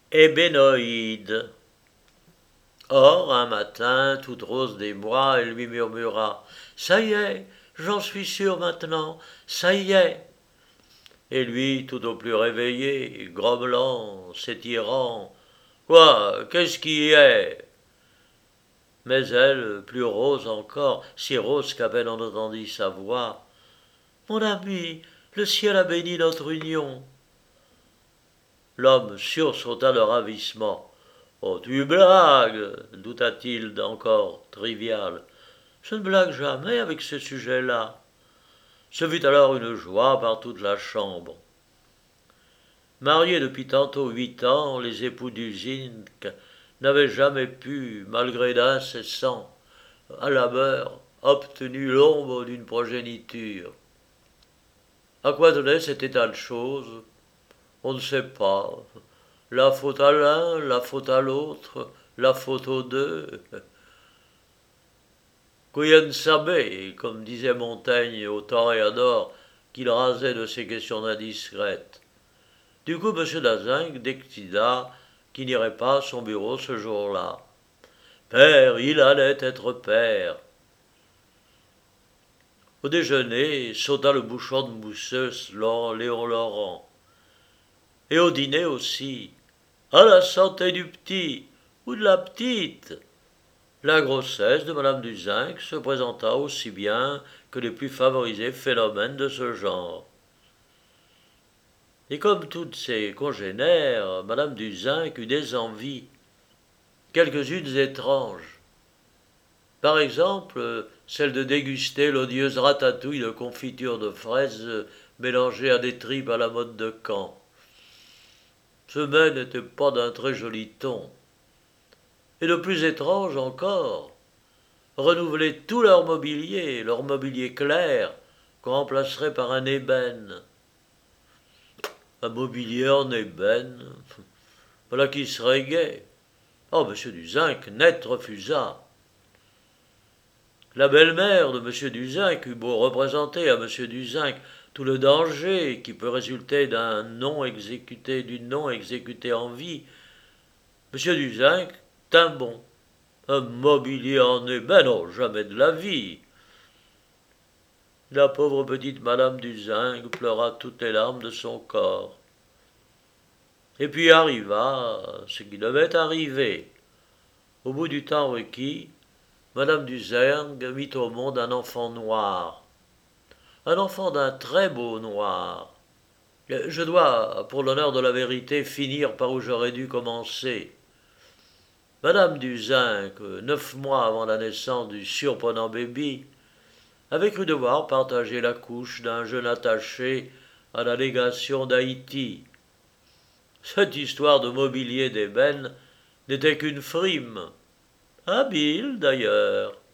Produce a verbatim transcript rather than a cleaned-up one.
Ébénoïde. Or, un matin, toute rose d'émoi, elle lui murmura: Ça y est, j'en suis sûr maintenant, ça y est. Et lui, tout au plus réveillé, grommelant, s'étirant: Quoi, qu'est-ce qui y est? Mais elle, plus rose encore, si rose qu'à peine on entendit sa voix: Mon ami, le ciel a béni notre union. L'homme sursauta de ravissement. Oh, tu blagues, douta-t-il encore trivial. Je ne blague jamais avec ce sujet-là. Ce fut alors une joie par toute la chambre. Mariés depuis tantôt huit ans, les époux du zinc n'avaient jamais pu, malgré d'incessants labeurs, obtenu l'ombre d'une progéniture. À quoi tenait cet état de choses? On ne sait pas. La faute à l'un, la faute à l'autre, la faute aux deux. Quien sabe, comme disait Montaigne au toréador qu'il rasait de ces questions indiscrètes. Du coup, M. Dazingue décida qu'il n'irait pas à son bureau ce jour-là. Père, il allait être père. Au déjeuner, sauta le bouchon de mousseuse Léon Laurent. Et au dîner aussi. À la santé du petit ou de la petite. La grossesse de Madame Duzinc se présenta aussi bien que les plus favorisés phénomènes de ce genre. Et comme toutes ses congénères, Madame Duzinc eut des envies, quelques-unes étranges. Par exemple, celle de déguster l'odieuse ratatouille de confiture de fraises mélangée à des tripes à la mode de Caen. Ce mets n'était pas d'un très joli ton. Et de plus étrange encore, renouveler tout leur mobilier, leur mobilier clair, qu'on remplacerait par un ébène. Un mobilier en ébène, voilà qui serait gai. Oh, M. Duzinc net refusa. La belle-mère de M. Duzinc eut beau représenter à M. Duzinc tout le danger qui peut résulter d'un non exécuté, d'une non exécutée en vie. M. Duzinc tint bon. Un mobilier en ébène, non, jamais de la vie. La pauvre petite Madame Duzinc pleura toutes les larmes de son corps. Et puis arriva ce qui devait arriver. Au bout du temps requis, Madame Duzinc mit au monde un enfant noir. Un enfant d'un très beau noir. Je dois, pour l'honneur de la vérité, finir par où j'aurais dû commencer. Madame Duzinc, neuf mois avant la naissance du surprenant baby, avait cru devoir partager la couche d'un jeune attaché à la légation d'Haïti. Cette histoire de mobilier d'ébène n'était qu'une frime, habile d'ailleurs,